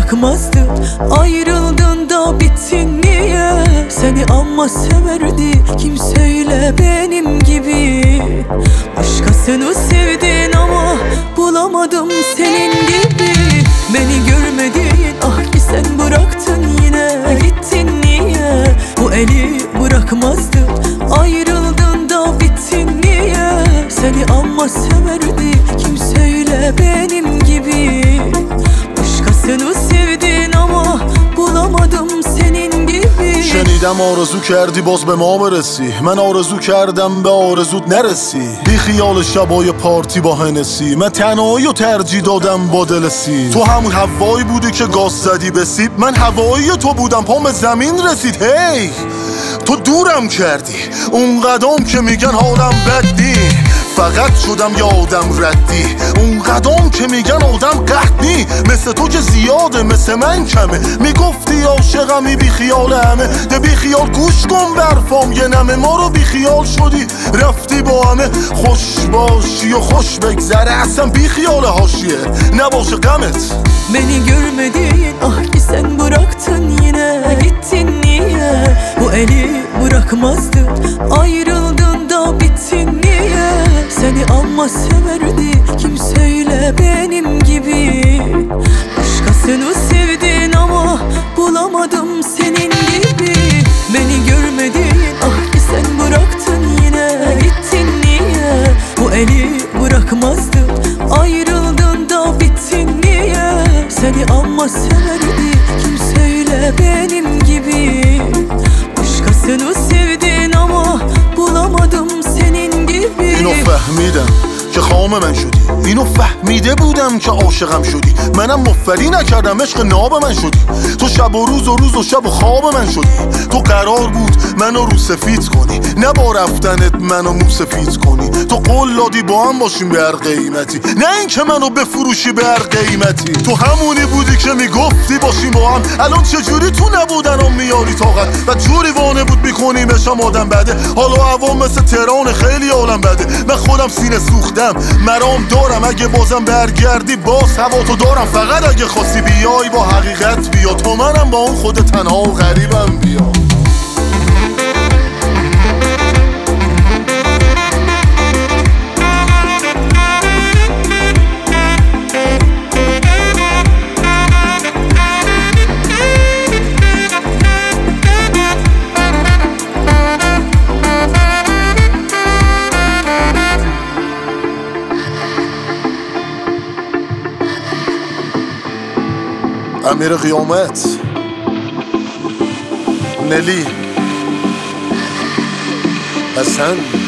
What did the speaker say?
bırakmazdı. Ayrıldın da bittin niye? Seni amma severdi, kim söyle benim gibi. Başkasını sevdin ama bulamadım senin gibi. Beni görmedin, ah ki sen bıraktın yine. Gittin niye? Bu eli bırakmazdı. Ayrıldın da bittin niye? Seni amma severdi, kim söyle benim gibi. Başkasını sevdin ama bulamadım senin gibi. شنیدم آرزو کردی باز به ما برسی، من آرزو کردم به آرزوت نرسی. بی خیال شبای پارتی با هنسی، من تنهایی و ترجیح دادم با دل سی. تو همون هوایی بودی که گاز زدی به سیب، من هوایی تو بودم پام زمین رسید. هی تو دورم کردی اون قدم که میگن حالم بدی، فقط شدم یه آدم ردی. اون قدم که میگن آدم قحطی، مثل تو که زیاده مثل من کمه. میگفتی عاشقمی بی خیال همه، ده بی خیال گوش کن برفام یه نمه. ما رو بی خیال شدی رفتی با همه. خوش باشی و خوش بگذره، اصلا بی خیال حاشیه نباشه غمت. Beni görmedin, ah ki sen bıraktın yine. Gittin niye? Bu eli bırakmazdı. Ayrıldın da bittin niye? Seni amma severdi, kim söyle benim gibi. Başkasını sevdin ama bulamadım senin gibi. Beni görmedin, ah ki sen bıraktın yine. Gittin niye? Bu eli bırakmazdı. Ayrıldın da bittin niye? Seni amma severdi, kim söyle benim gibi. Başkasını sevdin ama bulamadım senin gibi. اینو فهمیدم که خام من شدی، اینو فهمیده بودم که عاشقم شدی. منم مفری نکردم عشق ناب من شدی. تو شب و روز و روز و شب و خواب من شدی. تو قرار بود منو رو سفید کنی، نه با رفتنت منو مو سفید کنی. تو قول دادی با هم باشیم به هر قیمتی، نه این که منو بفروشی به هر قیمتی. تو همونی بودی که میگفتی باشیم با هم، الان چجوری تو نبودن هم میاری طاقت. و جوری وانه بود میکنیمشم آدم بده. حالا هوا مثل تهران خیلی عالم بده. من خودم سینه سوختم مرام دارم، اگه بازم برگردی باز هوا تو دارم. فقط اگه خواستی بیای با حقیقت بیا، تو منم با اون خود تنها و غریبم بیا. امیر قیامت، نلی، حسن